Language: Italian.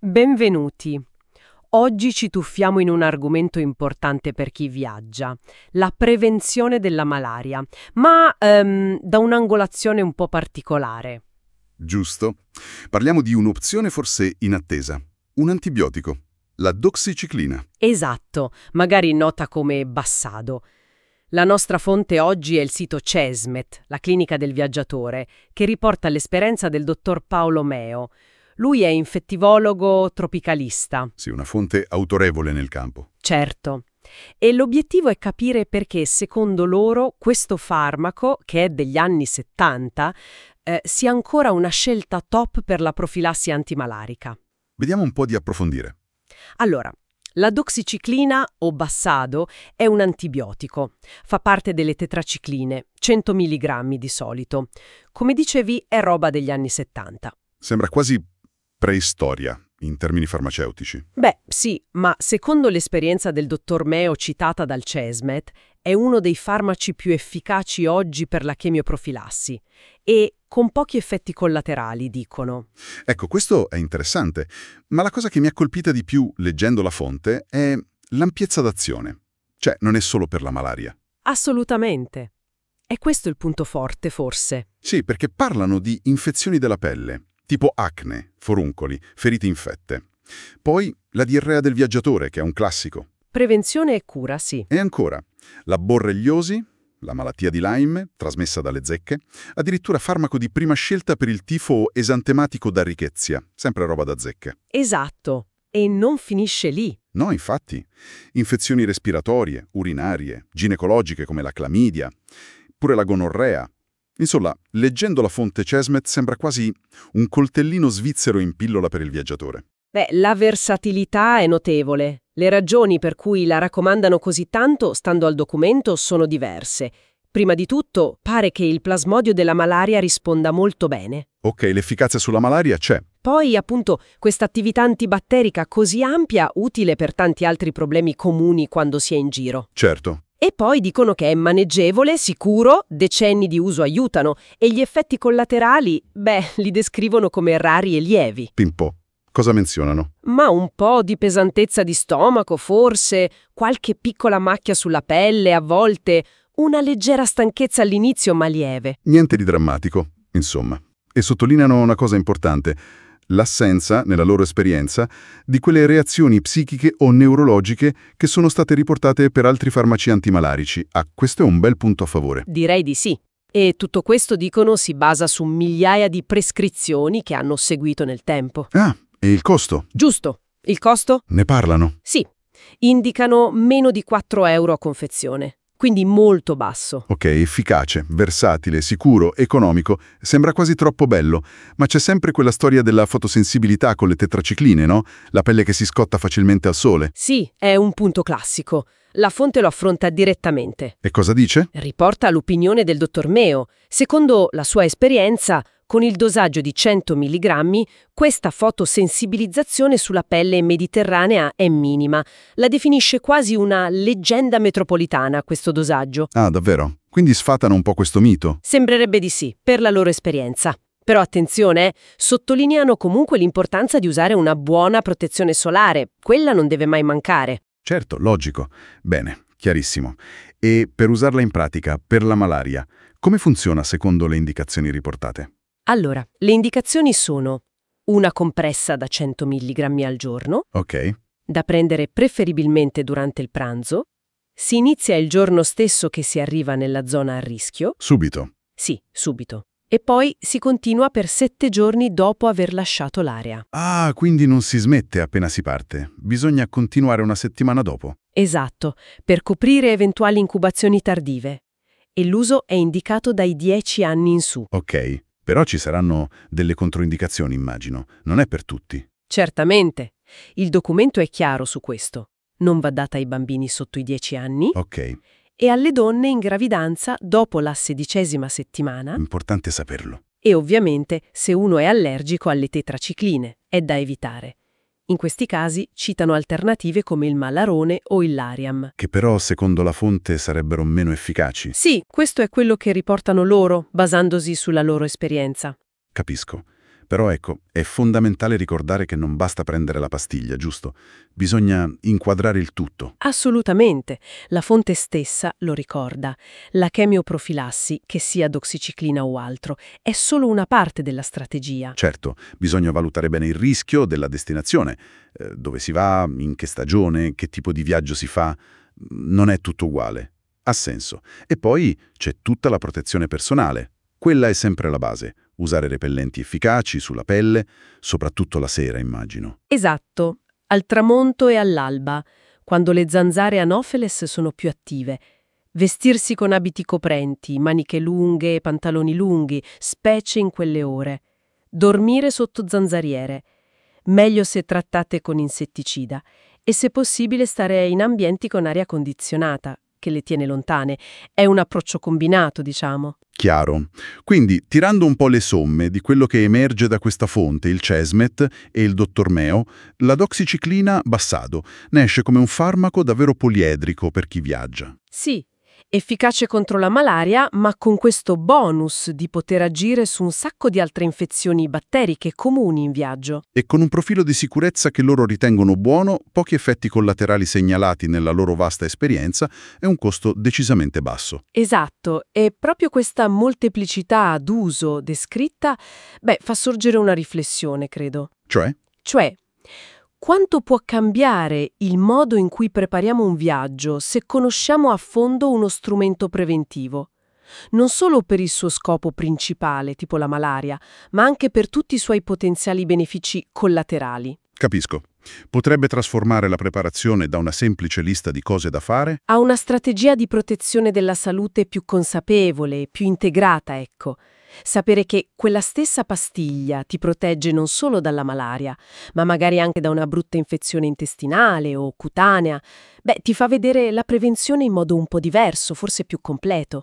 Benvenuti. Oggi ci tuffiamo in un argomento importante per chi viaggia, la prevenzione della malaria, ma da un'angolazione un po' particolare. Giusto. Parliamo di un'opzione forse inattesa. Un antibiotico, la doxiciclina. Esatto, magari nota come Bassado. La nostra fonte oggi è il sito CESMET, la clinica del viaggiatore, che riporta l'esperienza del dottor Paolo Meo. Lui è infettivologo tropicalista. Sì, una fonte autorevole nel campo. Certo. E l'obiettivo è capire perché, secondo loro, questo farmaco, che è degli anni 70, sia ancora una scelta top per la profilassi antimalarica. Vediamo un po' di approfondire. Allora, la doxiciclina o Bassado è un antibiotico. Fa parte delle tetracicline, 100 mg di solito. Come dicevi, è roba degli anni 70. Sembra quasi preistoria in termini farmaceutici. Beh, sì, ma secondo l'esperienza del dottor Meo citata dal CESMET, è uno dei farmaci più efficaci oggi per la chemioprofilassi e con pochi effetti collaterali, dicono. Ecco, questo è interessante, ma la cosa che mi ha colpita di più leggendo la fonte è l'ampiezza d'azione. Cioè, non è solo per la malaria. Assolutamente. È questo il punto forte, forse. Sì, perché parlano di infezioni della pelle, tipo acne, foruncoli, ferite infette. Poi la diarrea del viaggiatore, che è un classico. Prevenzione e cura, sì. E ancora, la borreliosi, la malattia di Lyme, trasmessa dalle zecche, addirittura farmaco di prima scelta per il tifo esantematico da rickettsia, sempre roba da zecche. Esatto. E non finisce lì. No, infatti. Infezioni respiratorie, urinarie, ginecologiche come la clamidia, pure la gonorrea. Insomma, leggendo la fonte CESMET sembra quasi un coltellino svizzero in pillola per il viaggiatore. Beh, la versatilità è notevole. Le ragioni per cui la raccomandano così tanto, stando al documento, sono diverse. Prima di tutto, pare che il plasmodio della malaria risponda molto bene. Ok, l'efficacia sulla malaria c'è. Poi, appunto, questa attività antibatterica così ampia, utile per tanti altri problemi comuni quando si è in giro. Certo. E poi dicono che è maneggevole, sicuro, decenni di uso aiutano, e gli effetti collaterali, li descrivono come rari e lievi. Pimpo. Cosa menzionano? Ma un po' di pesantezza di stomaco, forse, qualche piccola macchia sulla pelle, a volte, una leggera stanchezza all'inizio ma lieve. Niente di drammatico, insomma. E sottolineano una cosa importante: l'assenza, nella loro esperienza, di quelle reazioni psichiche o neurologiche che sono state riportate per altri farmaci antimalarici. Ah, questo è un bel punto a favore. Direi di sì. E tutto questo, dicono, si basa su migliaia di prescrizioni che hanno seguito nel tempo. Ah, e il costo? Giusto. Il costo? Ne parlano? Sì. Indicano meno di 4 euro a confezione. Quindi molto basso. Ok, efficace, versatile, sicuro, economico, sembra quasi troppo bello, ma c'è sempre quella storia della fotosensibilità con le tetracicline, no? La pelle che si scotta facilmente al sole. Sì, è un punto classico. La fonte lo affronta direttamente. E cosa dice? Riporta l'opinione del dottor Meo. Secondo la sua esperienza, con il dosaggio di 100 mg, questa fotosensibilizzazione sulla pelle mediterranea è minima. La definisce quasi una leggenda metropolitana, questo dosaggio. Ah, davvero? Quindi sfatano un po' questo mito? Sembrerebbe di sì, per la loro esperienza. Però attenzione, sottolineano comunque l'importanza di usare una buona protezione solare. Quella non deve mai mancare. Certo, logico. Bene, chiarissimo. E per usarla in pratica, per la malaria, come funziona secondo le indicazioni riportate? Allora, le indicazioni sono una compressa da 100 mg al giorno, Ok. da prendere preferibilmente durante il pranzo, si inizia il giorno stesso che si arriva nella zona a rischio, Subito. sì, subito, e poi si continua per 7 giorni dopo aver lasciato l'area. Ah, quindi non si smette appena si parte. Bisogna continuare una settimana dopo. Esatto, per coprire eventuali incubazioni tardive. E l'uso è indicato dai 10 anni in su. Ok. Però ci saranno delle controindicazioni, immagino. Non è per tutti. Certamente. Il documento è chiaro su questo. Non va data ai bambini sotto i 10 anni Ok. e alle donne in gravidanza dopo la 16ª settimana Importante saperlo. e ovviamente se uno è allergico alle tetracicline. È da evitare. In questi casi citano alternative come il Malarone o il Lariam. Che però, secondo la fonte, sarebbero meno efficaci. Sì, questo è quello che riportano loro, basandosi sulla loro esperienza. Capisco. Però ecco, è fondamentale ricordare che non basta prendere la pastiglia, giusto? Bisogna inquadrare il tutto. Assolutamente. La fonte stessa lo ricorda. La chemioprofilassi, che sia doxiciclina o altro, è solo una parte della strategia. Certo, bisogna valutare bene il rischio della destinazione, dove si va, in che stagione, che tipo di viaggio si fa. Non è tutto uguale. Ha senso. E poi c'è tutta la protezione personale. Quella è sempre la base. Usare repellenti efficaci sulla pelle, soprattutto la sera, immagino. Esatto, al tramonto e all'alba, quando le zanzare anopheles sono più attive. Vestirsi con abiti coprenti, maniche lunghe, pantaloni lunghi, specie in quelle ore. Dormire sotto zanzariere. Meglio se trattate con insetticida. E se possibile stare in ambienti con aria condizionata, che le tiene lontane. È un approccio combinato, diciamo. Chiaro. Quindi, tirando un po' le somme di quello che emerge da questa fonte, il Cesmet e il dottor Meo, la doxiciclina Bassado ne esce come un farmaco davvero poliedrico per chi viaggia. Sì, efficace contro la malaria, ma con questo bonus di poter agire su un sacco di altre infezioni batteriche comuni in viaggio. E con un profilo di sicurezza che loro ritengono buono, pochi effetti collaterali segnalati nella loro vasta esperienza e un costo decisamente basso. Esatto, e proprio questa molteplicità d'uso descritta, fa sorgere una riflessione, credo. Cioè? Cioè, quanto può cambiare il modo in cui prepariamo un viaggio se conosciamo a fondo uno strumento preventivo? Non solo per il suo scopo principale, tipo la malaria, ma anche per tutti i suoi potenziali benefici collaterali. Capisco. Potrebbe trasformare la preparazione da una semplice lista di cose da fare Ha una strategia di protezione della salute più consapevole, più integrata, ecco. Sapere che quella stessa pastiglia ti protegge non solo dalla malaria, ma magari anche da una brutta infezione intestinale o cutanea, ti fa vedere la prevenzione in modo un po' diverso, forse più completo.